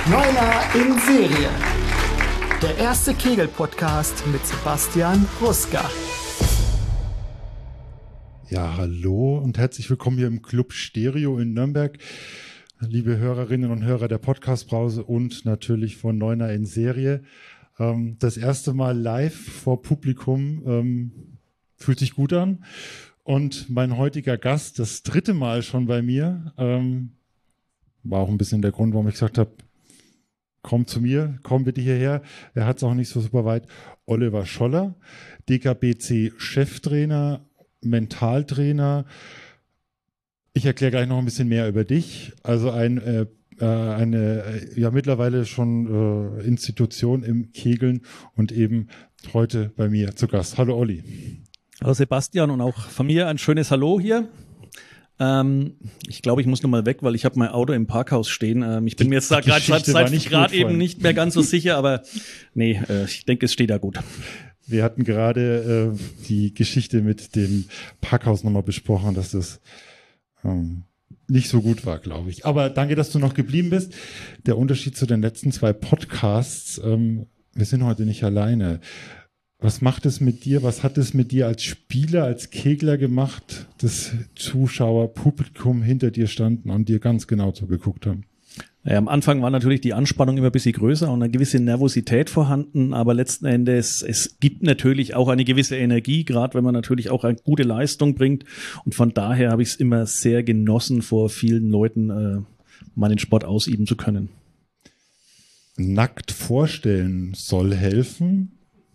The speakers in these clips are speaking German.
Neuner in Serie. Der erste Kegel-Podcast mit Sebastian Ruska. Ja, hallo und herzlich willkommen hier im Club Stereo in Nürnberg. Liebe Hörerinnen und Hörer der Podcast-Brause und natürlich von Neuner in Serie. Das erste Mal live vor Publikum fühlt sich gut an. Und mein heutiger Gast, das dritte Mal schon bei mir, war auch ein bisschen der Grund, warum ich gesagt habe, komm zu mir, komm bitte hierher. Er hat es auch nicht so super weit. Oliver Scholler, DKBC-Cheftrainer, Mentaltrainer. Ich erkläre gleich noch ein bisschen mehr über dich. Also eine mittlerweile schon Institution im Kegeln und eben heute bei mir zu Gast. Hallo Olli. Hallo Sebastian und auch von mir ein schönes Hallo hier. Ich glaube, ich muss nochmal weg, weil ich habe mein Auto im Parkhaus stehen. Ich bin mir jetzt da gerade eben nicht mehr ganz so sicher, aber nee, ich denke, es steht da gut. Wir hatten gerade die Geschichte mit dem Parkhaus nochmal besprochen, dass das nicht so gut war, glaube ich. Aber danke, dass du noch geblieben bist. Der Unterschied zu den letzten zwei Podcasts, wir sind heute nicht alleine. Was macht es mit dir? Was hat es mit dir als Spieler, als Kegler gemacht, dass Zuschauer, Publikum hinter dir standen und dir ganz genau zugeguckt haben? Ja, am Anfang war natürlich die Anspannung immer ein bisschen größer und eine gewisse Nervosität vorhanden, aber letzten Endes, es gibt natürlich auch eine gewisse Energie, gerade wenn man natürlich auch eine gute Leistung bringt, und von daher habe ich es immer sehr genossen, vor vielen Leuten meinen Sport ausüben zu können. Nackt vorstellen soll helfen.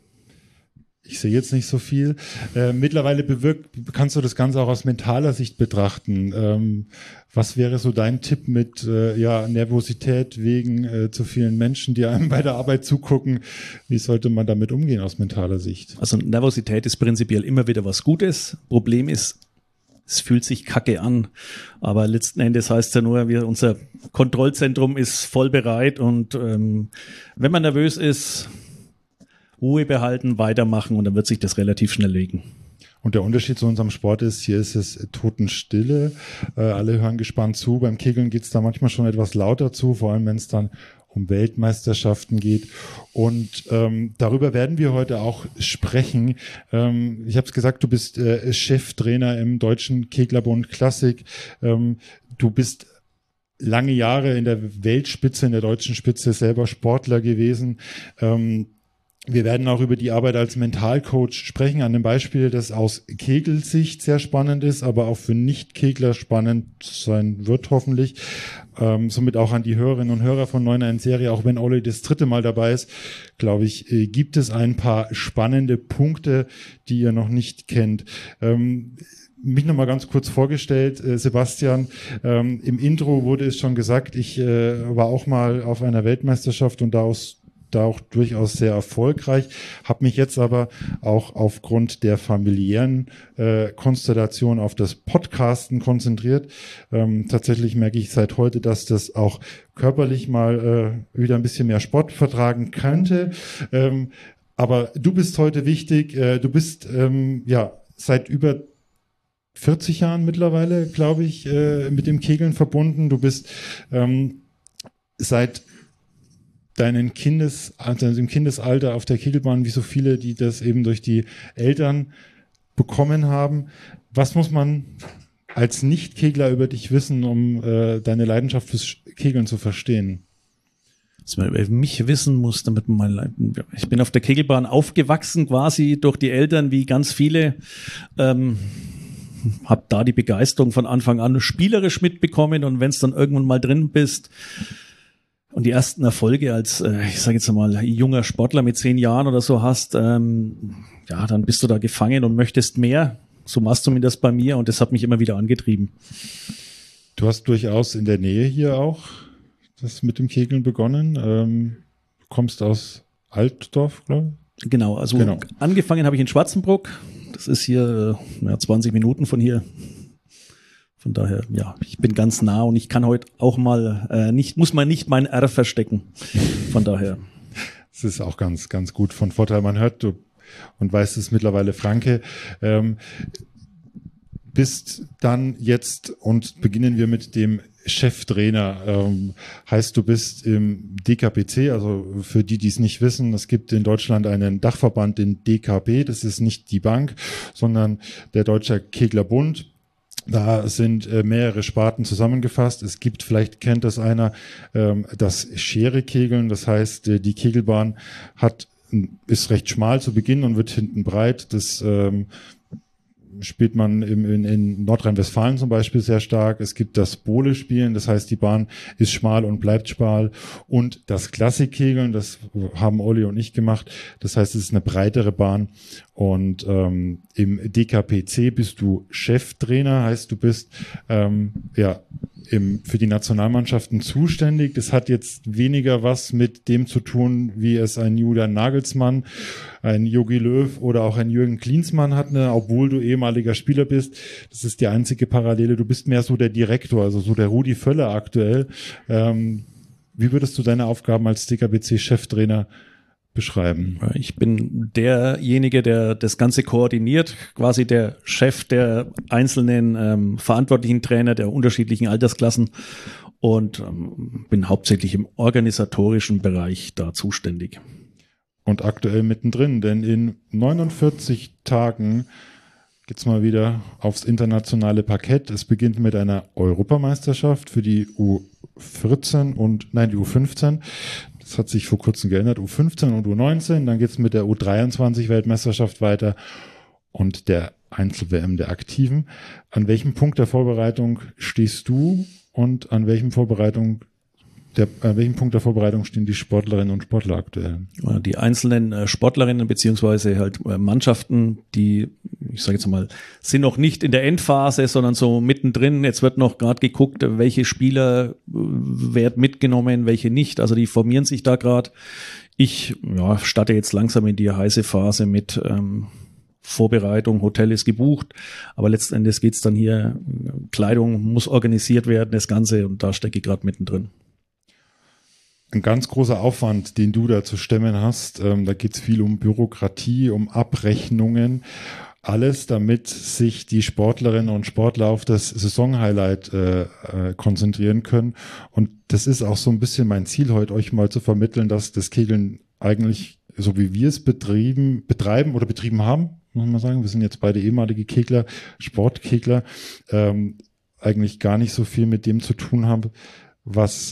Ich sehe jetzt nicht so viel. Mittlerweile kannst du das Ganze auch aus mentaler Sicht betrachten. Was wäre so dein Tipp mit Nervosität wegen zu vielen Menschen, die einem bei der Arbeit zugucken? Wie sollte man damit umgehen aus mentaler Sicht? Also Nervosität ist prinzipiell immer wieder was Gutes. Problem ist, es fühlt sich kacke an. Aber letzten Endes heißt es ja nur, unser Kontrollzentrum ist voll bereit und wenn man nervös ist, Ruhe behalten, weitermachen und dann wird sich das relativ schnell legen. Und der Unterschied zu unserem Sport ist, hier ist es Totenstille. Alle hören gespannt zu. Beim Kegeln geht es da manchmal schon etwas lauter zu, vor allem wenn es dann um Weltmeisterschaften geht. Und darüber werden wir heute auch sprechen. Ich habe es gesagt, du bist Cheftrainer im Deutschen Keglerbund Klassik. Du bist lange Jahre in der Weltspitze, in der deutschen Spitze selber Sportler gewesen. Wir werden auch über die Arbeit als Mentalcoach sprechen, an einem Beispiel, das aus Kegelsicht sehr spannend ist, aber auch für Nicht-Kegler spannend sein wird hoffentlich. Somit auch an die Hörerinnen und Hörer von Neuner in Serie, auch wenn Olli das dritte Mal dabei ist, glaube ich, gibt es ein paar spannende Punkte, die ihr noch nicht kennt. Mich nochmal ganz kurz vorgestellt, Sebastian, im Intro wurde es schon gesagt, ich war auch mal auf einer Weltmeisterschaft und da auch durchaus sehr erfolgreich, habe mich jetzt aber auch aufgrund der familiären Konstellation auf das Podcasten konzentriert. Tatsächlich merke ich seit heute, dass das auch körperlich mal wieder ein bisschen mehr Sport vertragen könnte. Aber du bist heute wichtig. Du bist seit über 40 Jahren mittlerweile, glaube ich, mit dem Kegeln verbunden. Du bist seit im Kindesalter auf der Kegelbahn, wie so viele, die das eben durch die Eltern bekommen haben. Was muss man als Nicht-Kegler über dich wissen, um deine Leidenschaft fürs Kegeln zu verstehen? Was man über mich wissen muss, ich bin auf der Kegelbahn aufgewachsen, quasi durch die Eltern, wie ganz viele. Hab da die Begeisterung von Anfang an spielerisch mitbekommen, und wenn es dann irgendwann mal drin bist und die ersten Erfolge als, ich sage jetzt mal, junger Sportler mit 10 Jahren oder so hast, dann bist du da gefangen und möchtest mehr. So war es zumindest bei mir, und das hat mich immer wieder angetrieben. Du hast durchaus in der Nähe hier auch das mit dem Kegeln begonnen. Du kommst aus Altdorf, glaube ich? Genau. Angefangen habe ich in Schwarzenbruck. Das ist hier 20 Minuten von hier. Von daher, ich bin ganz nah und ich kann heute auch mal muss man nicht mein R verstecken. Von daher. Das ist auch ganz, ganz gut von Vorteil. Man hört, du und weiß es mittlerweile, Franke. Bist dann jetzt, und beginnen wir mit dem Cheftrainer. Heißt, du bist im DKPC, also für die es nicht wissen, es gibt in Deutschland einen Dachverband, den DKB, das ist nicht die Bank, sondern der Deutsche Keglerbund. Da sind mehrere Sparten zusammengefasst. Es gibt, vielleicht kennt das einer, das Schere-Kegeln. Das heißt, die Kegelbahn ist recht schmal zu Beginn und wird hinten breit. Das spielt man in Nordrhein-Westfalen zum Beispiel sehr stark. Es gibt das Bowle-Spielen, das heißt, die Bahn ist schmal und bleibt schmal. Und das Klassikkegeln, das haben Olli und ich gemacht. Das heißt, es ist eine breitere Bahn. Und im DKPC bist du Cheftrainer, heißt, du bist für die Nationalmannschaften zuständig. Das hat jetzt weniger was mit dem zu tun, wie es ein Julian Nagelsmann, ein Jogi Löw oder auch ein Jürgen Klinsmann hat, obwohl du ehemaliger Spieler bist. Das ist die einzige Parallele. Du bist mehr so der Direktor, also so der Rudi Völler aktuell. Wie würdest du deine Aufgaben als DKBC-Cheftrainer beschreiben? Ich bin derjenige, der das Ganze koordiniert, quasi der Chef der einzelnen verantwortlichen Trainer der unterschiedlichen Altersklassen und bin hauptsächlich im organisatorischen Bereich da zuständig. Und aktuell mittendrin, denn in 49 Tagen geht's mal wieder aufs internationale Parkett. Es beginnt mit einer Europameisterschaft für die U15. Das hat sich vor kurzem geändert, U15 und U19. Dann geht's mit der U23-Weltmeisterschaft weiter und der Einzel-WM der Aktiven. An welchem Punkt der Vorbereitung stehst du und an welchem Punkt der Vorbereitung stehen die Sportlerinnen und Sportler aktuell? Die einzelnen Sportlerinnen beziehungsweise halt Mannschaften, die, ich sage jetzt mal, sind noch nicht in der Endphase, sondern so mittendrin. Jetzt wird noch gerade geguckt, welche Spieler werden mitgenommen, welche nicht. Also die formieren sich da gerade. Ich starte jetzt langsam in die heiße Phase mit Vorbereitung, Hotel ist gebucht, aber letzten Endes geht's dann hier, Kleidung muss organisiert werden, das Ganze, und da stecke ich gerade mittendrin. Ein ganz großer Aufwand, den du da zu stemmen hast. Da geht es viel um Bürokratie, um Abrechnungen. Alles, damit sich die Sportlerinnen und Sportler auf das Saisonhighlight konzentrieren können. Und das ist auch so ein bisschen mein Ziel heute, euch mal zu vermitteln, dass das Kegeln eigentlich, so wie wir es betrieben haben, muss man sagen, wir sind jetzt beide ehemalige Kegler, Sportkegler, eigentlich gar nicht so viel mit dem zu tun haben, was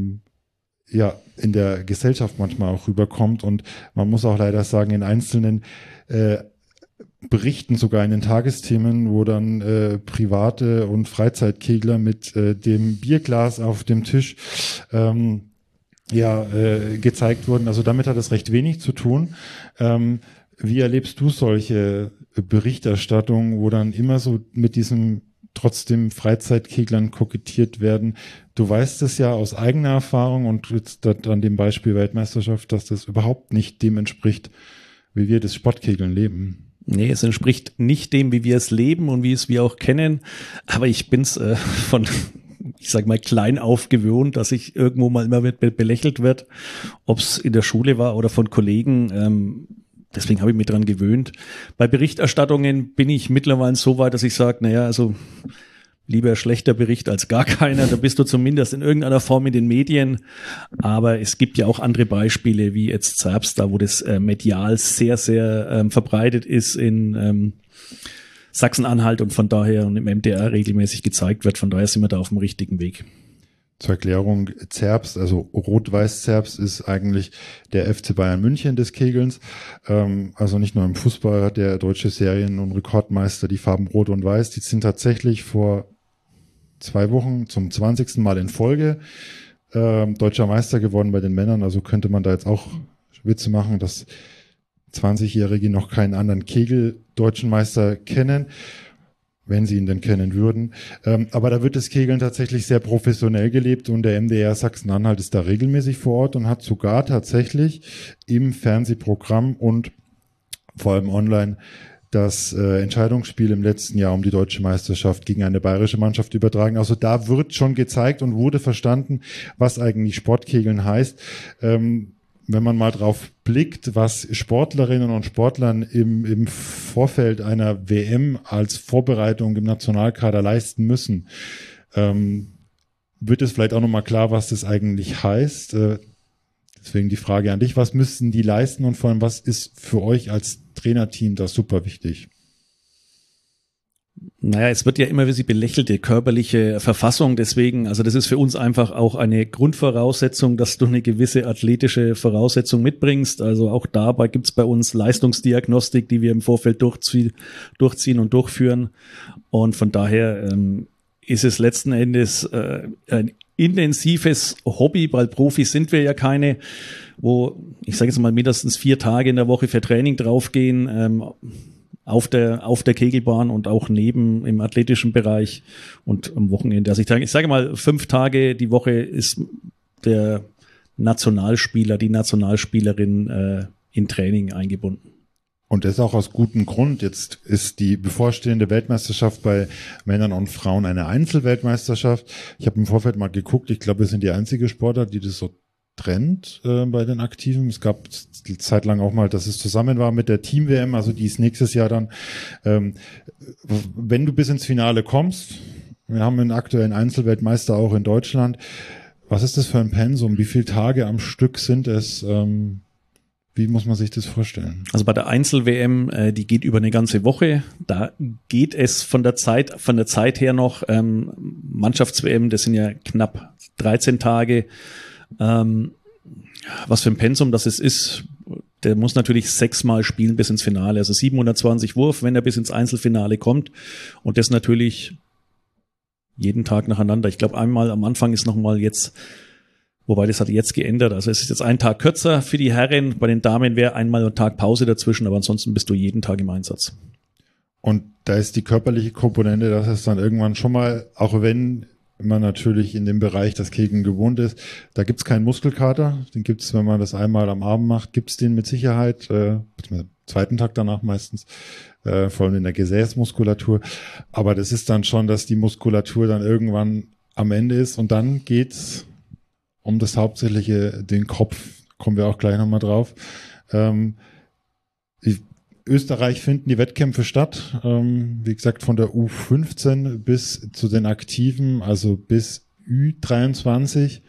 in der Gesellschaft manchmal auch rüberkommt. Und man muss auch leider sagen, in einzelnen Berichten, sogar in den Tagesthemen, wo dann private und Freizeitkegler mit dem Bierglas auf dem Tisch gezeigt wurden. Also damit hat es recht wenig zu tun. Wie erlebst du solche Berichterstattungen, wo dann immer so mit diesem trotzdem Freizeitkeglern kokettiert werden? Du weißt es ja aus eigener Erfahrung und jetzt an dem Beispiel Weltmeisterschaft, dass das überhaupt nicht dem entspricht, wie wir das Sportkegeln leben. Nee, es entspricht nicht dem, wie wir es leben und wie es wir auch kennen. Aber ich bin's ich sag mal, klein auf gewöhnt, dass ich irgendwo mal immer belächelt wird, ob es in der Schule war oder von Kollegen. Deswegen habe ich mich dran gewöhnt. Bei Berichterstattungen bin ich mittlerweile so weit, dass ich sage, also lieber schlechter Bericht als gar keiner. Da bist du zumindest in irgendeiner Form in den Medien. Aber es gibt ja auch andere Beispiele, wie jetzt Zerbst, da wo das medial sehr, sehr verbreitet ist in Sachsen-Anhalt und von daher und im MDR regelmäßig gezeigt wird. Von daher sind wir da auf dem richtigen Weg. Zur Erklärung, Zerbst, also Rot-Weiß-Zerbst ist eigentlich der FC Bayern München des Kegelns. Also nicht nur im Fußball hat der deutsche Serien- und Rekordmeister die Farben Rot und Weiß. Die sind tatsächlich vor 2 Wochen zum 20. Mal in Folge deutscher Meister geworden bei den Männern. Also könnte man da jetzt auch Witze machen, dass 20-Jährige noch keinen anderen Kegel-deutschen Meister kennen, wenn sie ihn denn kennen würden. Aber da wird das Kegeln tatsächlich sehr professionell gelebt und der MDR Sachsen-Anhalt ist da regelmäßig vor Ort und hat sogar tatsächlich im Fernsehprogramm und vor allem online das Entscheidungsspiel im letzten Jahr um die deutsche Meisterschaft gegen eine bayerische Mannschaft übertragen. Also da wird schon gezeigt und wurde verstanden, was eigentlich Sportkegeln heißt. Wenn man mal drauf blickt, was Sportlerinnen und Sportlern im Vorfeld einer WM als Vorbereitung im Nationalkader leisten müssen, wird es vielleicht auch nochmal klar, was das eigentlich heißt. Deswegen die Frage an dich, was müssten die leisten und vor allem, was ist für euch als Trainerteam da super wichtig? Naja, es wird ja immer wie sie belächelte körperliche Verfassung, deswegen, also das ist für uns einfach auch eine Grundvoraussetzung, dass du eine gewisse athletische Voraussetzung mitbringst. Also auch dabei gibt's bei uns Leistungsdiagnostik, die wir im Vorfeld durchziehen und durchführen. Und von daher ist es letzten Endes ein intensives Hobby, weil Profis sind wir ja keine, wo, ich sage jetzt mal, mindestens 4 Tage in der Woche für Training draufgehen, auf der Kegelbahn und auch neben im athletischen Bereich und am Wochenende. Also ich sage mal, 5 Tage die Woche ist der Nationalspieler, die Nationalspielerin in Training eingebunden. Und das auch aus gutem Grund. Jetzt ist die bevorstehende Weltmeisterschaft bei Männern und Frauen eine Einzelweltmeisterschaft. Ich habe im Vorfeld mal geguckt, ich glaube, wir sind die einzige Sportart, die das so trennt bei den Aktiven. Es gab eine Zeit lang auch mal, dass es zusammen war mit der Team-WM, also die ist nächstes Jahr dann. Wenn du bis ins Finale kommst, wir haben einen aktuellen Einzelweltmeister auch in Deutschland, was ist das für ein Pensum? Wie viele Tage am Stück sind es? Wie muss man sich das vorstellen? Also bei der Einzel-WM, die geht über eine ganze Woche. Da geht es von der Zeit her noch, Mannschafts-WM, das sind ja knapp 13 Tage. Was für ein Pensum das ist, der muss natürlich 6-mal spielen bis ins Finale, also 720 Wurf, wenn er bis ins Einzelfinale kommt und das natürlich jeden Tag nacheinander. Ich glaube, einmal am Anfang ist nochmal jetzt, wobei das hat jetzt geändert, also es ist jetzt ein Tag kürzer für die Herren, bei den Damen wäre einmal ein Tag Pause dazwischen, aber ansonsten bist du jeden Tag im Einsatz. Und da ist die körperliche Komponente, dass es dann irgendwann schon mal, auch wenn man natürlich in dem Bereich das Kegeln gewohnt ist, da gibt's keinen Muskelkater, den gibt's, wenn man das einmal am Abend macht, gibt's den mit Sicherheit, zweiten Tag danach meistens, vor allem in der Gesäßmuskulatur, aber das ist dann schon, dass die Muskulatur dann irgendwann am Ende ist und dann geht's um das Hauptsächliche, den Kopf, kommen wir auch gleich nochmal drauf. Österreich finden die Wettkämpfe statt, wie gesagt von der U15 bis zu den Aktiven, also bis Ü23.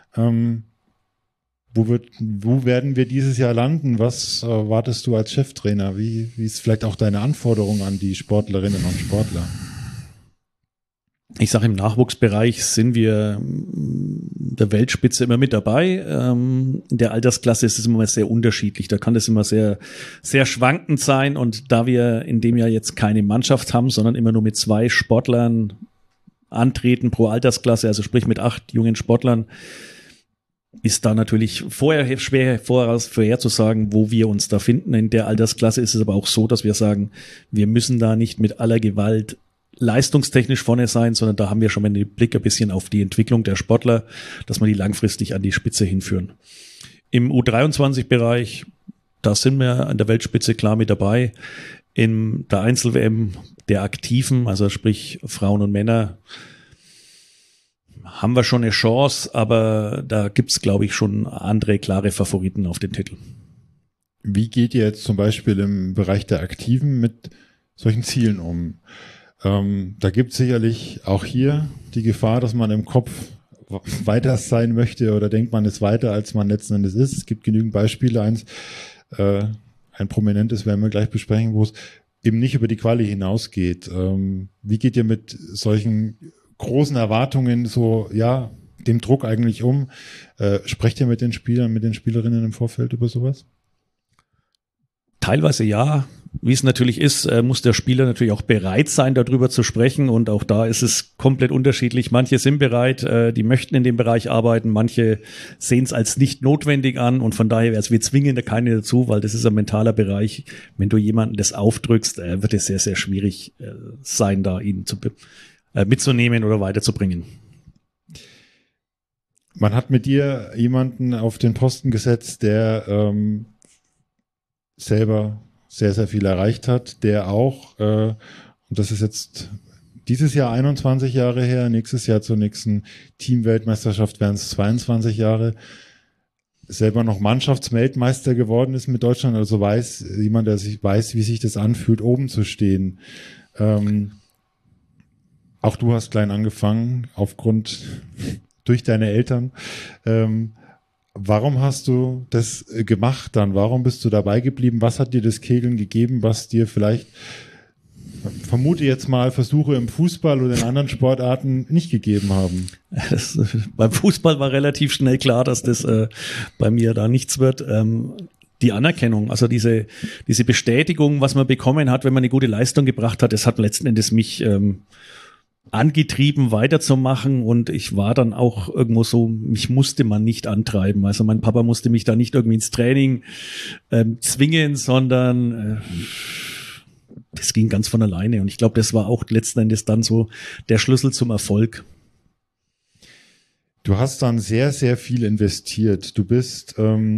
Wo werden wir dieses Jahr landen? Was erwartest du als Cheftrainer? Wie ist vielleicht auch deine Anforderung an die Sportlerinnen und Sportler? Ich sage, im Nachwuchsbereich sind wir der Weltspitze immer mit dabei. In der Altersklasse ist es immer sehr unterschiedlich. Da kann das immer sehr, sehr schwankend sein. Und da wir in dem Jahr jetzt keine Mannschaft haben, sondern immer nur mit 2 Sportlern antreten pro Altersklasse, also sprich mit 8 jungen Sportlern, ist da natürlich vorher schwer vorherzusagen, wo wir uns da finden. In der Altersklasse ist es aber auch so, dass wir sagen, wir müssen da nicht mit aller Gewalt leistungstechnisch vorne sein, sondern da haben wir schon mal den Blick ein bisschen auf die Entwicklung der Sportler, dass wir die langfristig an die Spitze hinführen. Im U23-Bereich, da sind wir an der Weltspitze klar mit dabei. In der Einzel-WM der Aktiven, also sprich Frauen und Männer, haben wir schon eine Chance, aber da gibt's, glaube ich, schon andere klare Favoriten auf den Titel. Wie geht ihr jetzt zum Beispiel im Bereich der Aktiven mit solchen Zielen um? Da gibt es sicherlich auch hier die Gefahr, dass man im Kopf weiter sein möchte oder denkt, man ist weiter, als man letzten Endes ist. Es gibt genügend Beispiele. Ein prominentes werden wir gleich besprechen, wo es eben nicht über die Quali hinausgeht. Wie geht ihr mit solchen großen Erwartungen dem Druck eigentlich um? Sprecht ihr mit den Spielern, mit den Spielerinnen im Vorfeld über sowas? Teilweise ja. Wie es natürlich ist, muss der Spieler natürlich auch bereit sein, darüber zu sprechen. Und auch da ist es komplett unterschiedlich. Manche sind bereit, die möchten in dem Bereich arbeiten. Manche sehen es als nicht notwendig an. Und von daher, wir zwingen da keine dazu, weil das ist ein mentaler Bereich. Wenn du jemanden das aufdrückst, wird es sehr, sehr schwierig sein, da ihn mitzunehmen oder weiterzubringen. Man hat mit dir jemanden auf den Posten gesetzt, der selber sehr, sehr viel erreicht hat, der auch, und das ist jetzt dieses Jahr 21 Jahre her, nächstes Jahr zur nächsten Teamweltmeisterschaft werden es 22 Jahre, selber noch Mannschaftsweltmeister geworden ist mit Deutschland, also jemand, der weiß, wie sich das anfühlt, oben zu stehen. Auch du hast klein angefangen, durch deine Eltern. Warum hast du das gemacht dann? Warum bist du dabei geblieben? Was hat dir das Kegeln gegeben, was dir vielleicht, vermute jetzt mal, Versuche im Fußball oder in anderen Sportarten nicht gegeben haben? Beim Fußball war relativ schnell klar, dass das bei mir da nichts wird. Die Anerkennung, also diese Bestätigung, was man bekommen hat, wenn man eine gute Leistung gebracht hat, das hat letzten Endes mich angetrieben, weiterzumachen, und ich war dann auch irgendwo so, mich musste man nicht antreiben. Also mein Papa musste mich da nicht irgendwie ins Training zwingen, sondern das ging ganz von alleine, und ich glaube, das war auch letzten Endes dann so der Schlüssel zum Erfolg. Du hast dann sehr, sehr viel investiert. Du bist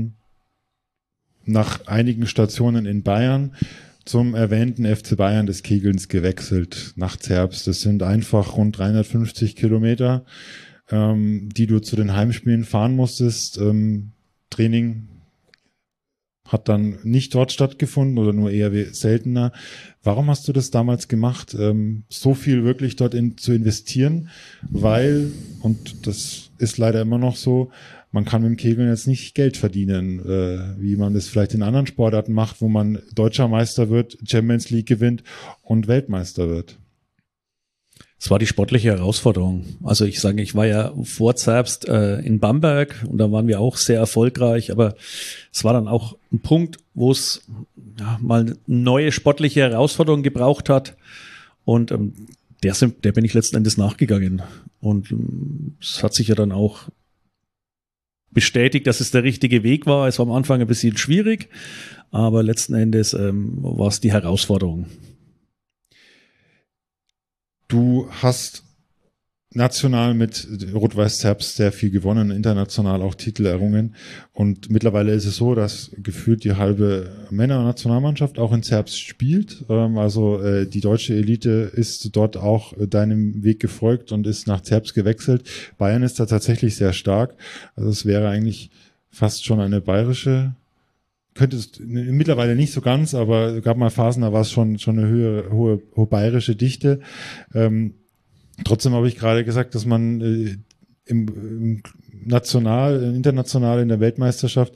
nach einigen Stationen in Bayern zum erwähnten FC Bayern des Kegelns gewechselt, nach Zerbst. Das sind einfach rund 350 Kilometer, die du zu den Heimspielen fahren musstest. Training hat dann nicht dort stattgefunden oder nur eher seltener. Warum hast du das damals gemacht, so viel wirklich dort zu investieren? Weil, und das ist leider immer noch so, man kann mit dem Kegeln jetzt nicht Geld verdienen, wie man das vielleicht in anderen Sportarten macht, wo man Deutscher Meister wird, Champions League gewinnt und Weltmeister wird. Es war die sportliche Herausforderung. Also ich sage, ich war ja vor Zerbst in Bamberg, und da waren wir auch sehr erfolgreich, aber es war dann auch ein Punkt, wo es mal eine neue sportliche Herausforderung gebraucht hat, und der bin ich letzten Endes nachgegangen, und es hat sich ja dann auch bestätigt, dass es der richtige Weg war. Es war am Anfang ein bisschen schwierig, aber letzten Endes war es die Herausforderung. Du hast national mit Rot-Weiß Zerbst sehr viel gewonnen, international auch Titel errungen, und mittlerweile ist es so, dass gefühlt die halbe Männernationalmannschaft auch in Zerbst spielt. Also die deutsche Elite ist dort auch deinem Weg gefolgt und ist nach Zerbst gewechselt. Bayern ist da tatsächlich sehr stark. Also es wäre eigentlich fast schon eine bayerische, könnte es mittlerweile nicht so ganz, aber es gab mal Phasen, da war es schon eine hohe bayerische Dichte. Trotzdem habe ich gerade gesagt, dass man international in der Weltmeisterschaft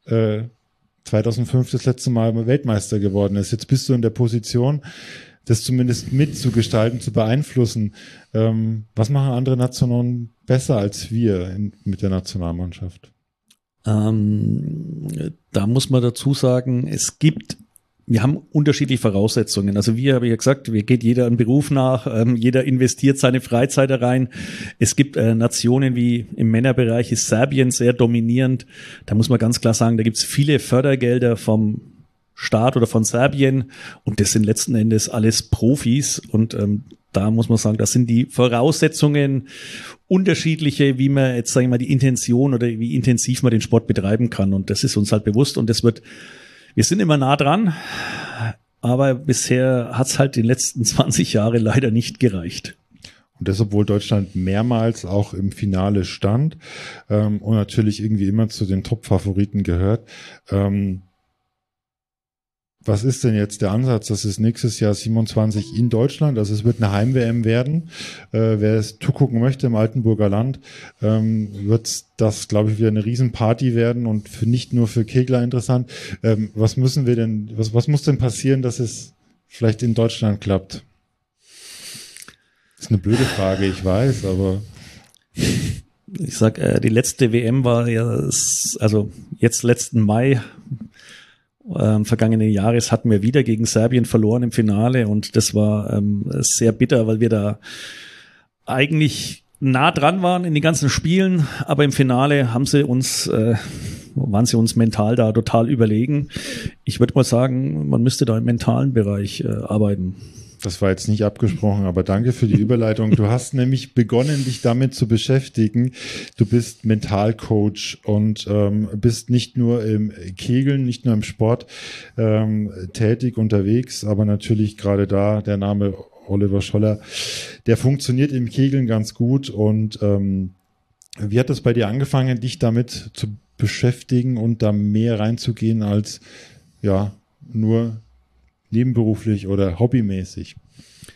2005 das letzte Mal Weltmeister geworden ist. Jetzt bist du in der Position, das zumindest mitzugestalten, zu beeinflussen. Was machen andere Nationen besser als wir mit der Nationalmannschaft? Da muss man dazu sagen, wir haben unterschiedliche Voraussetzungen. Also habe ich ja gesagt, geht jeder einen Beruf nach, jeder investiert seine Freizeit da rein. Es gibt Nationen wie im Männerbereich ist Serbien sehr dominierend. Da muss man ganz klar sagen, da gibt es viele Fördergelder vom Staat oder von Serbien, und das sind letzten Endes alles Profis, und da muss man sagen, das sind die Voraussetzungen unterschiedliche, wie man jetzt, sagen wir mal, die Intention oder wie intensiv man den Sport betreiben kann, und das ist uns halt bewusst, und wir sind immer nah dran, aber bisher hat es halt die letzten 20 Jahre leider nicht gereicht. Und das, obwohl Deutschland mehrmals auch im Finale stand und natürlich irgendwie immer zu den Top-Favoriten gehört. Was ist denn jetzt der Ansatz? Das ist nächstes Jahr 27 in Deutschland. Also es wird eine Heim-WM werden. Wer es zugucken möchte im Altenburger Land, wird das, glaube ich, wieder eine Riesenparty werden und nicht nur für Kegler interessant. Was muss denn passieren, dass es vielleicht in Deutschland klappt? Das ist eine blöde Frage, ich weiß, aber ich sag, die letzte WM war ja, also jetzt letzten Mai vergangenen Jahres hatten wir wieder gegen Serbien verloren im Finale, und das war sehr bitter, weil wir da eigentlich nah dran waren in den ganzen Spielen, aber im Finale waren sie uns mental da total überlegen. Ich würde mal sagen, man müsste da im mentalen Bereich arbeiten. Das war jetzt nicht abgesprochen, aber danke für die Überleitung. Du hast nämlich begonnen, dich damit zu beschäftigen. Du bist Mentalcoach und bist nicht nur im Kegeln, nicht nur im Sport tätig unterwegs, aber natürlich gerade da der Name Oliver Scholler, der funktioniert im Kegeln ganz gut. Und wie hat das bei dir angefangen, dich damit zu beschäftigen und da mehr reinzugehen als ja nur nebenberuflich oder hobbymäßig?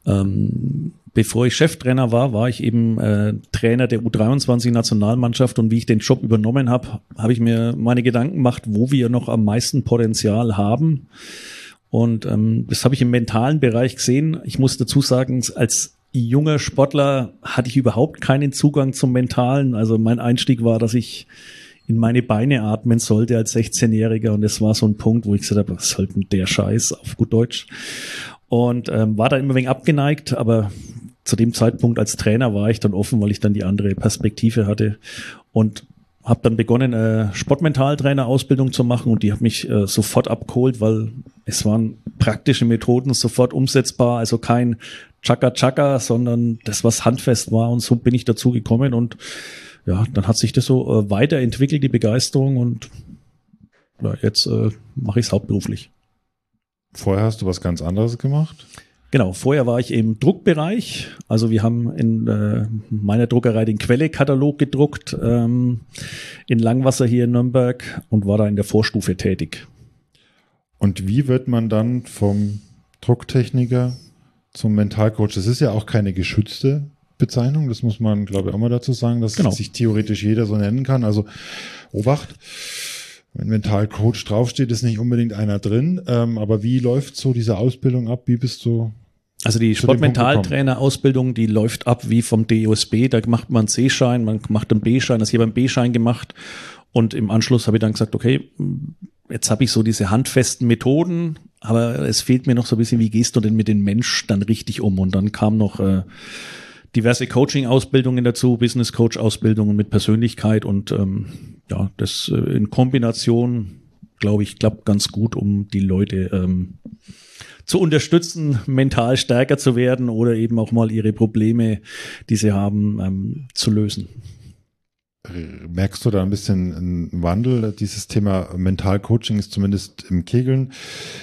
Bevor ich Cheftrainer war ich eben Trainer der U23-Nationalmannschaft und wie ich den Job übernommen habe, habe ich mir meine Gedanken gemacht, wo wir noch am meisten Potenzial haben. Und das habe ich im mentalen Bereich gesehen. Ich muss dazu sagen, als junger Sportler hatte ich überhaupt keinen Zugang zum Mentalen. Also mein Einstieg war, dass ich in meine Beine atmen sollte als 16-Jähriger und das war so ein Punkt, wo ich gesagt habe, was soll denn der Scheiß auf gut Deutsch? Und war da immer ein wenig abgeneigt, aber zu dem Zeitpunkt als Trainer war ich dann offen, weil ich dann die andere Perspektive hatte und habe dann begonnen, Sportmentaltrainer-Ausbildung zu machen und die hat mich sofort abgeholt, weil es waren praktische Methoden sofort umsetzbar, also kein Chaka-Chaka, sondern das, was handfest war und so bin ich dazu gekommen und ja, dann hat sich das so weiterentwickelt, die Begeisterung und ja, jetzt mache ich es hauptberuflich. Vorher hast du was ganz anderes gemacht? Genau, vorher war ich im Druckbereich. Also wir haben in meiner Druckerei den Quelle-Katalog gedruckt in Langwasser hier in Nürnberg und war da in der Vorstufe tätig. Und wie wird man dann vom Drucktechniker zum Mentalcoach? Das ist ja auch keine geschützte Bezeichnung, das muss man, glaube ich, auch mal dazu sagen, dass sich theoretisch jeder so nennen kann. Also Obacht, wenn Mentalcoach draufsteht, ist nicht unbedingt einer drin. Aber wie läuft so diese Ausbildung ab? Wie bist du? Also die Sportmentaltrainer-Ausbildung, die läuft ab wie vom DOSB. Da macht man einen C-Schein, man macht einen B-Schein, das hier beim B-Schein gemacht. Und im Anschluss habe ich dann gesagt, okay, jetzt habe ich so diese handfesten Methoden, aber es fehlt mir noch so ein bisschen, wie gehst du denn mit dem Mensch dann richtig um? Und dann kam noch diverse Coaching-Ausbildungen dazu, Business-Coach-Ausbildungen mit Persönlichkeit und ja, das in Kombination, glaube ich, klappt ganz gut, um die Leute zu unterstützen, mental stärker zu werden oder eben auch mal ihre Probleme, die sie haben, zu lösen. Merkst du da ein bisschen einen Wandel? Dieses Thema Mentalcoaching ist zumindest im Kegeln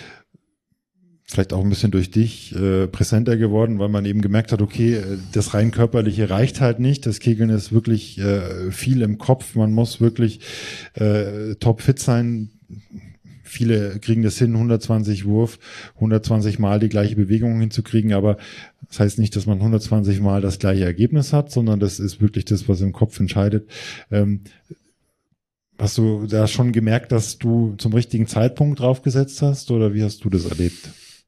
vielleicht auch ein bisschen durch dich präsenter geworden, weil man eben gemerkt hat, okay, das rein körperliche reicht halt nicht. Das Kegeln ist wirklich viel im Kopf. Man muss wirklich topfit sein. Viele kriegen das hin, 120 Wurf, 120 Mal die gleiche Bewegung hinzukriegen, aber das heißt nicht, dass man 120 Mal das gleiche Ergebnis hat, sondern das ist wirklich das, was im Kopf entscheidet. Hast du da schon gemerkt, dass du zum richtigen Zeitpunkt draufgesetzt hast oder wie hast du das erlebt?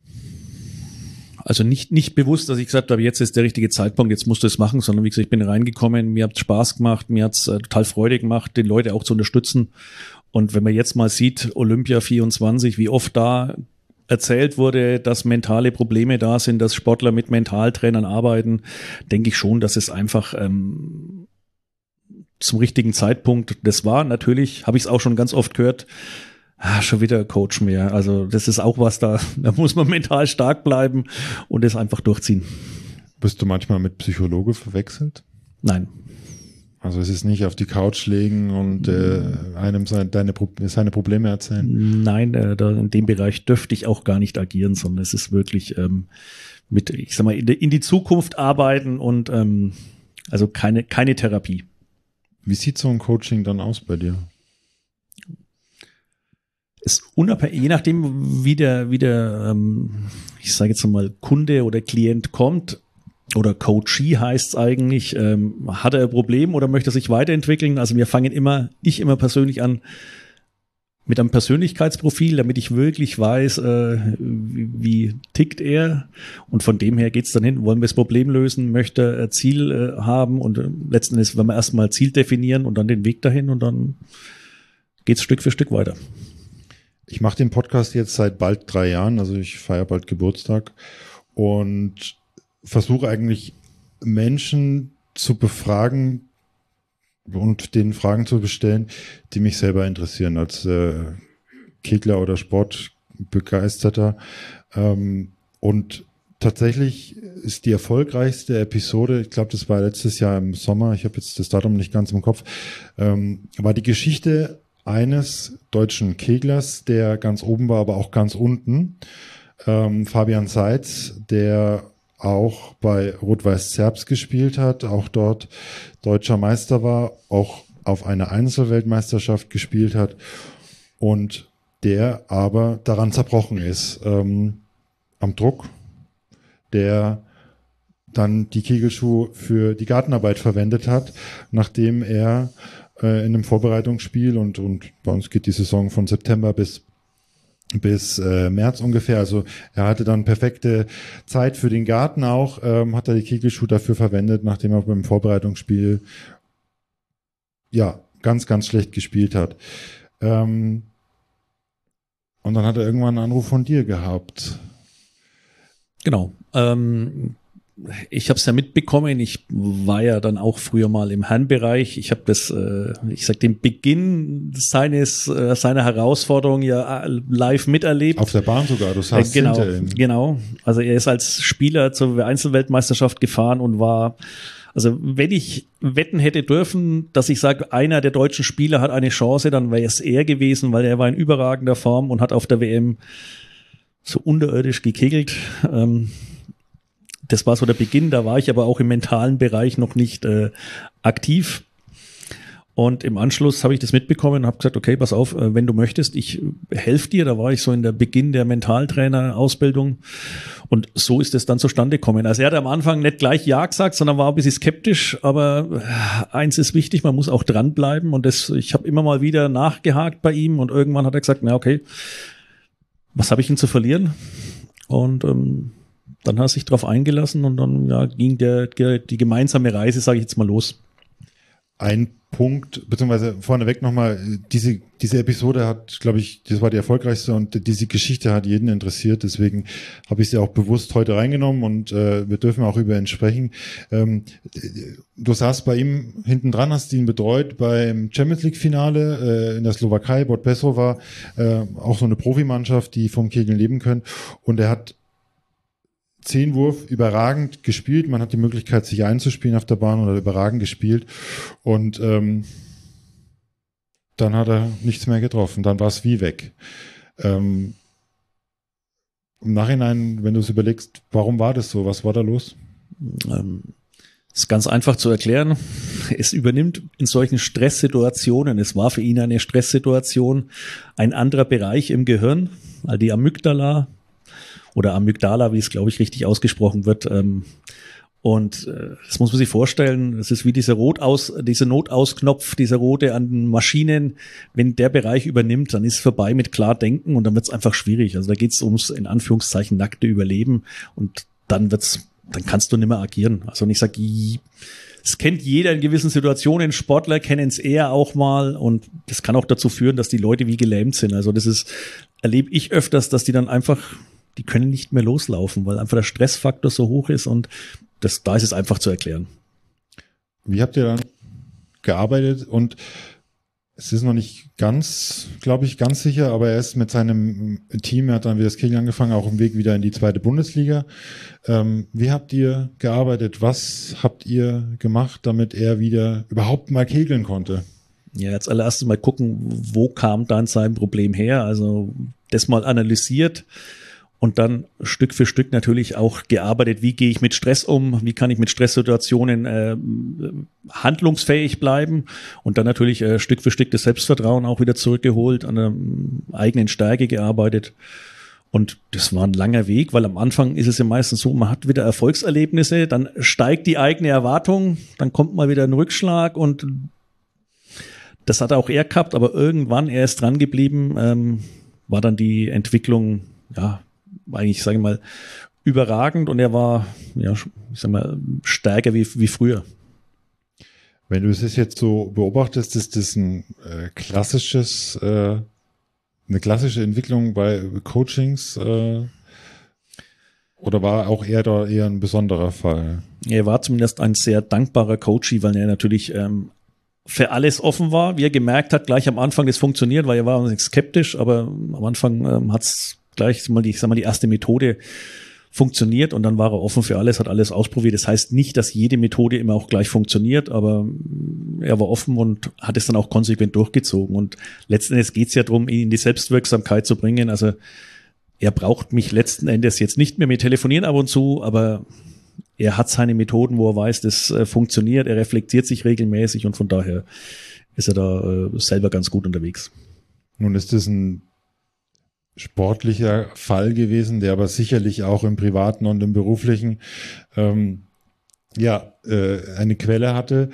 Also nicht bewusst, dass ich gesagt habe, jetzt ist der richtige Zeitpunkt, jetzt musst du es machen, sondern wie gesagt, ich bin reingekommen, mir hat es Spaß gemacht, mir hat es total Freude gemacht, den Leute auch zu unterstützen. Und wenn man jetzt mal sieht, Olympia 24, wie oft da erzählt wurde, dass mentale Probleme da sind, dass Sportler mit Mentaltrainern arbeiten, denke ich schon, dass es einfach zum richtigen Zeitpunkt das war. Natürlich habe ich es auch schon ganz oft gehört, schon wieder Coach mehr. Also das ist auch was, da muss man mental stark bleiben und es einfach durchziehen. Bist du manchmal mit Psychologe verwechselt? Nein. Also es ist nicht auf die Couch legen und einem seine Probleme erzählen? Nein, in dem Bereich dürfte ich auch gar nicht agieren, sondern es ist wirklich mit, ich sag mal, in die Zukunft arbeiten und also keine Therapie. Wie sieht so ein Coaching dann aus bei dir? Ist unabhängig, je nachdem, wie der ich sage jetzt mal, Kunde oder Klient kommt, oder Coachee heißt es eigentlich, hat er ein Problem oder möchte sich weiterentwickeln? Also wir fangen ich immer persönlich an mit einem Persönlichkeitsprofil, damit ich wirklich weiß, wie tickt er. Und von dem her geht's dann hin, wollen wir das Problem lösen, möchte ein Ziel haben und letzten Endes, wenn wir erstmal Ziel definieren und dann den Weg dahin und dann geht's Stück für Stück weiter. Ich mache den Podcast jetzt seit bald 3 Jahren, also ich feiere bald Geburtstag und versuche eigentlich Menschen zu befragen und denen Fragen zu bestellen, die mich selber interessieren als Kegler oder Sportbegeisterter. Und tatsächlich ist die erfolgreichste Episode, ich glaube, das war letztes Jahr im Sommer, ich habe jetzt das Datum nicht ganz im Kopf, war die Geschichte eines deutschen Keglers, der ganz oben war, aber auch ganz unten. Fabian Seitz, der auch bei Rot-Weiß Zerbst gespielt hat, auch dort deutscher Meister war, auch auf einer Einzelweltmeisterschaft gespielt hat und der aber daran zerbrochen ist, am Druck, der dann die Kegelschuhe für die Gartenarbeit verwendet hat, nachdem er in einem Vorbereitungsspiel und bei uns geht die Saison von September bis März ungefähr. Also er hatte dann perfekte Zeit für den Garten auch, hat er die Kegelschuhe dafür verwendet, nachdem er beim Vorbereitungsspiel ganz, ganz schlecht gespielt hat. Und dann hat er irgendwann einen Anruf von dir gehabt. Genau. Ich habe es ja mitbekommen, ich war ja dann auch früher mal im Herrenbereich. Ich habe den Beginn seiner Herausforderung ja live miterlebt. Auf der Bahn sogar, du saßt hinter ihm. Genau. Also er ist als Spieler zur Einzelweltmeisterschaft gefahren und war, also wenn ich wetten hätte dürfen, dass ich sage, einer der deutschen Spieler hat eine Chance, dann wäre es er gewesen, weil er war in überragender Form und hat auf der WM so unterirdisch gekegelt. Das war so der Beginn, da war ich aber auch im mentalen Bereich noch nicht aktiv. Und im Anschluss habe ich das mitbekommen und habe gesagt, okay, pass auf, wenn du möchtest, ich helfe dir. Da war ich so in der Beginn der Mentaltrainer-Ausbildung. Und so ist es dann zustande gekommen. Also er hat am Anfang nicht gleich Ja gesagt, sondern war ein bisschen skeptisch. Aber eins ist wichtig, man muss auch dranbleiben. Und ich habe immer mal wieder nachgehakt bei ihm. Und irgendwann hat er gesagt, na okay, was habe ich denn zu verlieren? Und dann hat er sich darauf eingelassen und dann ging die gemeinsame Reise, sage ich jetzt mal, los. Ein Punkt, beziehungsweise vorneweg nochmal, diese Episode hat, glaube ich, das war die erfolgreichste und diese Geschichte hat jeden interessiert, deswegen habe ich sie auch bewusst heute reingenommen und wir dürfen auch über ihn sprechen. Du saßt bei ihm hinten dran, hast ihn betreut beim Champions League Finale in der Slowakei, Bot Petrova, auch so eine Profimannschaft, die vom Kegeln leben können, und er hat 10-Wurf überragend gespielt. Man hat die Möglichkeit, sich einzuspielen auf der Bahn, oder überragend gespielt. Und dann hat er nichts mehr getroffen. Dann war es wie weg. Im Nachhinein, wenn du es überlegst, warum war das so? Was war da los? Ist ganz einfach zu erklären. Es übernimmt in solchen Stresssituationen, es war für ihn eine Stresssituation, ein anderer Bereich im Gehirn, also die Amygdala, oder Amygdala, wie es, glaube ich, richtig ausgesprochen wird. Und das muss man sich vorstellen, es ist wie dieser Notausknopf, dieser rote an den Maschinen. Wenn der Bereich übernimmt, dann ist es vorbei mit Klardenken und dann wird es einfach schwierig. Also da geht es ums, in Anführungszeichen, nackte Überleben und dann kannst du nicht mehr agieren. Also ich sage, es kennt jeder in gewissen Situationen, Sportler kennen es eher auch mal und das kann auch dazu führen, dass die Leute wie gelähmt sind. Also erlebe ich öfters, dass die dann einfach, die können nicht mehr loslaufen, weil einfach der Stressfaktor so hoch ist und da ist es einfach zu erklären. Wie habt ihr dann gearbeitet? Und es ist noch nicht ganz, glaube ich, ganz sicher, aber er ist mit seinem Team, er hat dann wieder das Kegeln angefangen, auch im Weg wieder in die 2. Bundesliga. Wie habt ihr gearbeitet? Was habt ihr gemacht, damit er wieder überhaupt mal kegeln konnte? Ja, als allererstes mal gucken, wo kam dann sein Problem her? Also das mal analysiert. Und dann Stück für Stück natürlich auch gearbeitet, wie gehe ich mit Stress um, wie kann ich mit Stresssituationen handlungsfähig bleiben und dann natürlich Stück für Stück das Selbstvertrauen auch wieder zurückgeholt, an der eigenen Stärke gearbeitet. Und das war ein langer Weg, weil am Anfang ist es ja meistens so, man hat wieder Erfolgserlebnisse, dann steigt die eigene Erwartung, dann kommt mal wieder ein Rückschlag und das hat auch er gehabt, aber irgendwann, er ist dran geblieben, war dann die Entwicklung, eigentlich, sage ich mal, überragend und er war, stärker wie früher. Wenn du es jetzt so beobachtest, ist das eine klassische Entwicklung bei Coachings oder war auch er da eher ein besonderer Fall? Er war zumindest ein sehr dankbarer Coachie, weil er natürlich für alles offen war, wie er gemerkt hat, gleich am Anfang, das funktioniert, weil er war skeptisch, aber am Anfang hat es gleich mal die erste Methode funktioniert und dann war er offen für alles, hat alles ausprobiert. Das heißt nicht, dass jede Methode immer auch gleich funktioniert, aber er war offen und hat es dann auch konsequent durchgezogen. Und letzten Endes geht es ja darum, ihn in die Selbstwirksamkeit zu bringen. Also er braucht mich letzten Endes jetzt nicht mehr mit Telefonieren ab und zu, aber er hat seine Methoden, wo er weiß, das funktioniert. Er reflektiert sich regelmäßig und von daher ist er da selber ganz gut unterwegs. Nun ist das ein sportlicher Fall gewesen, der aber sicherlich auch im Privaten und im Beruflichen eine Quelle hatte.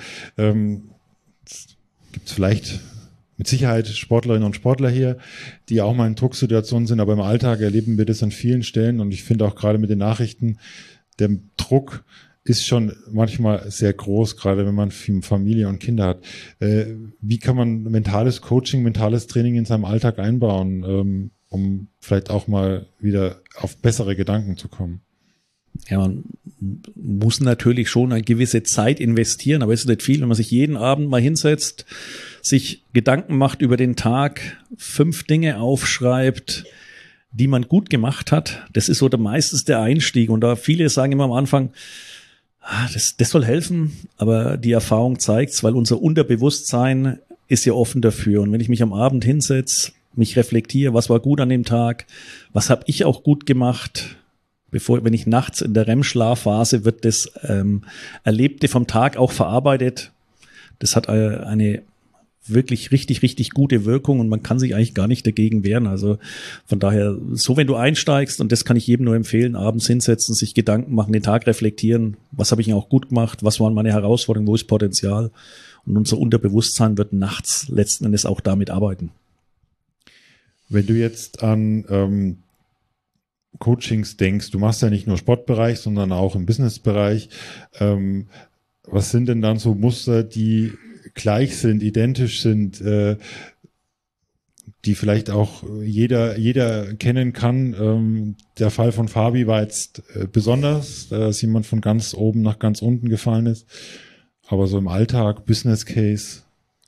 Gibt es vielleicht mit Sicherheit Sportlerinnen und Sportler hier, die auch mal in Drucksituationen sind, aber im Alltag erleben wir das an vielen Stellen und ich finde auch gerade mit den Nachrichten, der Druck ist schon manchmal sehr groß, gerade wenn man Familie und Kinder hat. Wie kann man mentales Coaching, mentales Training in seinem Alltag einbauen, um vielleicht auch mal wieder auf bessere Gedanken zu kommen? Ja, man muss natürlich schon eine gewisse Zeit investieren, aber es ist nicht viel, wenn man sich jeden Abend mal hinsetzt, sich Gedanken macht über den Tag, 5 Dinge aufschreibt, die man gut gemacht hat. Das ist so meistens der Einstieg. Und da viele sagen immer am Anfang, das soll helfen, aber die Erfahrung zeigt's, weil unser Unterbewusstsein ist ja offen dafür. Und wenn ich mich am Abend hinsetze, mich reflektiere, was war gut an dem Tag, was habe ich auch gut gemacht, wenn ich nachts in der REM-Schlafphase wird das Erlebte vom Tag auch verarbeitet. Das hat eine wirklich richtig, richtig gute Wirkung und man kann sich eigentlich gar nicht dagegen wehren. Also von daher, so wenn du einsteigst, und das kann ich jedem nur empfehlen, abends hinsetzen, sich Gedanken machen, den Tag reflektieren, was habe ich auch gut gemacht, was waren meine Herausforderungen, wo ist Potenzial, und unser Unterbewusstsein wird nachts letzten Endes auch damit arbeiten. Wenn du jetzt an Coachings denkst, du machst ja nicht nur Sportbereich, sondern auch im Businessbereich, was sind denn dann so Muster, die gleich sind, identisch sind, die vielleicht auch jeder kennen kann? Der Fall von Fabi war jetzt besonders, dass jemand von ganz oben nach ganz unten gefallen ist. Aber so im Alltag, Business Case.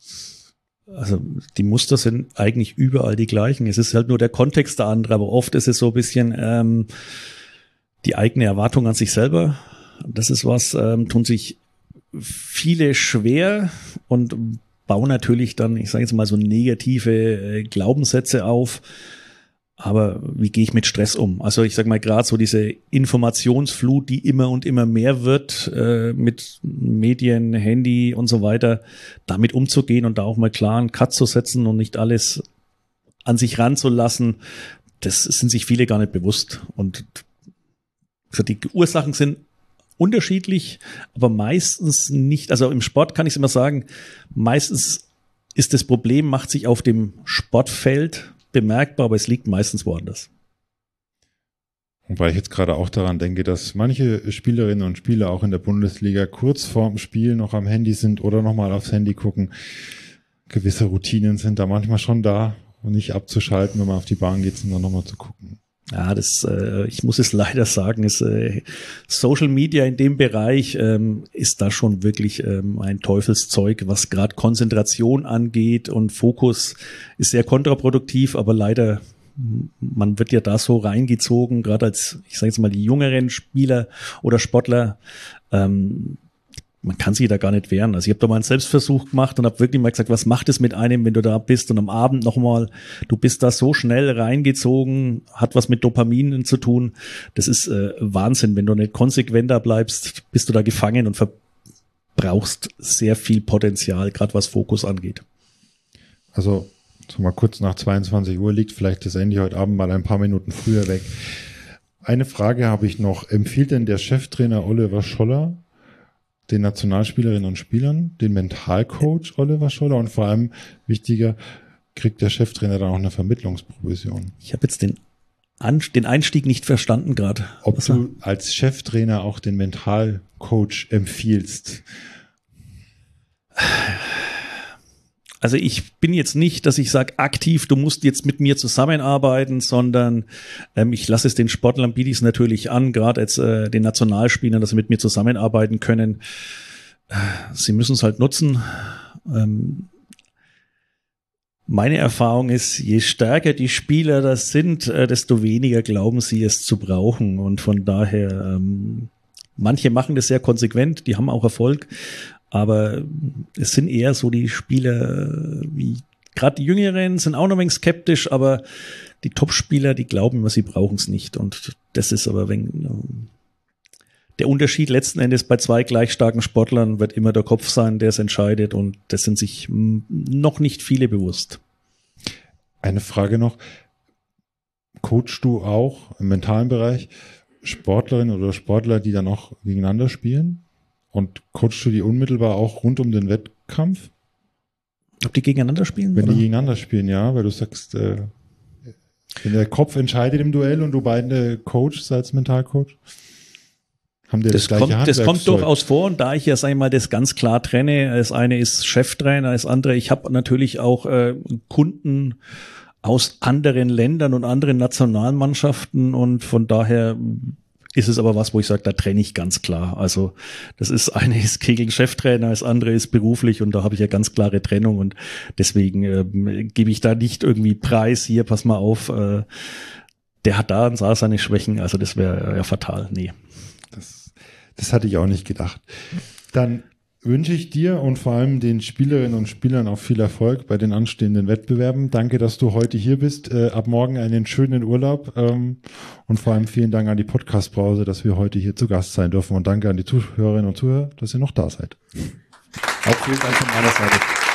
Also die Muster sind eigentlich überall die gleichen. Es ist halt nur der Kontext der andere, aber oft ist es so ein bisschen die eigene Erwartung an sich selber. Das ist was, tun sich viele schwer und bauen natürlich dann, ich sage jetzt mal, so negative Glaubenssätze auf. Aber wie gehe ich mit Stress um? Also ich sage mal, gerade so diese Informationsflut, die immer und immer mehr wird, mit Medien, Handy und so weiter, damit umzugehen und da auch mal klar einen Cut zu setzen und nicht alles an sich ranzulassen, das sind sich viele gar nicht bewusst. Und die Ursachen sind unterschiedlich, aber meistens nicht, also im Sport kann ich es immer sagen, meistens ist das Problem, macht sich auf dem Sportfeld bemerkbar, aber es liegt meistens woanders. Und weil ich jetzt gerade auch daran denke, dass manche Spielerinnen und Spieler auch in der Bundesliga kurz vorm Spiel noch am Handy sind oder nochmal aufs Handy gucken. Gewisse Routinen sind da manchmal schon da und nicht abzuschalten, wenn man auf die Bahn geht, sondern nochmal zu gucken. Ja, ich muss es leider sagen, Social Media in dem Bereich ist da schon wirklich ein Teufelszeug, was gerade Konzentration angeht, und Fokus ist sehr kontraproduktiv, aber leider, man wird ja da so reingezogen, gerade als, ich sage jetzt mal, die jüngeren Spieler oder Sportler, man kann sich da gar nicht wehren. Also ich habe da mal einen Selbstversuch gemacht und habe wirklich mal gesagt, was macht es mit einem, wenn du da bist und am Abend nochmal, du bist da so schnell reingezogen, hat was mit Dopamin zu tun. Das ist Wahnsinn. Wenn du nicht konsequenter bleibst, bist du da gefangen und verbrauchst sehr viel Potenzial, gerade was Fokus angeht. Also so mal kurz nach 22 Uhr liegt vielleicht das Handy heute Abend mal ein paar Minuten früher weg. Eine Frage habe ich noch. Empfiehlt denn der Cheftrainer Oliver Scholler den Nationalspielerinnen und Spielern, den Mentalcoach Oliver Scholler, und vor allem wichtiger, kriegt der Cheftrainer dann auch eine Vermittlungsprovision? Ich habe jetzt den Einstieg nicht verstanden gerade. Ob du als Cheftrainer auch den Mentalcoach empfiehlst? Also ich bin jetzt nicht, dass ich sage aktiv, du musst jetzt mit mir zusammenarbeiten, sondern ich lasse es den Sportlern, biete ich es natürlich an, gerade als den Nationalspielern, dass sie mit mir zusammenarbeiten können. Sie müssen es halt nutzen. Meine Erfahrung ist, je stärker die Spieler das sind, desto weniger glauben sie es zu brauchen. Und von daher, manche machen das sehr konsequent, die haben auch Erfolg. Aber es sind eher so die Spieler, wie gerade die Jüngeren sind auch noch ein wenig skeptisch, aber die Top-Spieler, die glauben immer, sie brauchen es nicht. Und das ist aber der Unterschied letzten Endes bei zwei gleich starken Sportlern wird immer der Kopf sein, der es entscheidet, und das sind sich noch nicht viele bewusst. Eine Frage noch. Coachst du auch im mentalen Bereich Sportlerinnen oder Sportler, die dann auch gegeneinander spielen? Und coachst du die unmittelbar auch rund um den Wettkampf? Ob die gegeneinander spielen? Wenn oder? die gegeneinander spielen, ja, weil du sagst, wenn der Kopf entscheidet im Duell und du beide coachst als Mentalcoach, haben die das gleiche Das kommt durchaus vor, und da ich ja, sag ich mal, das ganz klar trenne, das eine ist Cheftrainer, das andere, ich habe natürlich auch Kunden aus anderen Ländern und anderen Nationalmannschaften, und von daher ist es aber was, wo ich sage, da trenne ich ganz klar. Also das ist, eine ist Kegeln Cheftrainer, das andere ist beruflich, und da habe ich ja ganz klare Trennung, und deswegen gebe ich da nicht irgendwie Preis, hier, pass mal auf, der hat da und da seine Schwächen, also das wäre ja fatal, nee. Das hatte ich auch nicht gedacht. Dann wünsche ich dir und vor allem den Spielerinnen und Spielern auch viel Erfolg bei den anstehenden Wettbewerben. Danke, dass du heute hier bist. Ab morgen einen schönen Urlaub und vor allem vielen Dank an die Podcast-Brause, dass wir heute hier zu Gast sein dürfen, und danke an die Zuhörerinnen und Zuhörer, dass ihr noch da seid. Auch vielen Dank von meiner Seite.